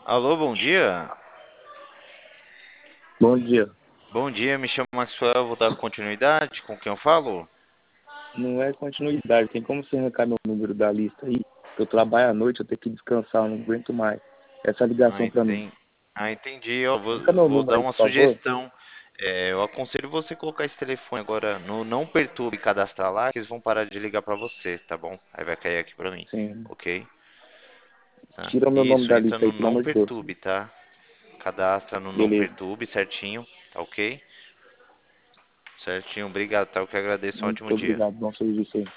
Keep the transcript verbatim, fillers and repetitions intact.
Alô, bom dia. Bom dia. Bom dia, me chamo Maxwell, vou dar continuidade com quem eu falo? Não é continuidade. Tem como você arrancar meu número da lista aí? Eu trabalho à noite, eu tenho que descansar, eu não aguento mais. Essa Ah, ligação pra mim. entendi. Ah, entendi. Eu vou, Arranca meu vou número dar aí, uma por favor. sugestão. É, eu aconselho você colocar esse telefone agora no não perturbe e cadastrar lá, que eles vão parar de ligar pra você, tá bom? Aí vai cair aqui pra mim, Sim. ok? Tá. Tira o meu nome Isso, da entra lista aí, no pelo não amor de Deus. perturbe, tá? Cadastra no não Beleza. perturbe certinho, tá ok? Certinho, obrigado, tá? Eu que agradeço, um Muito ótimo dia. obrigado. Bom serviço aí.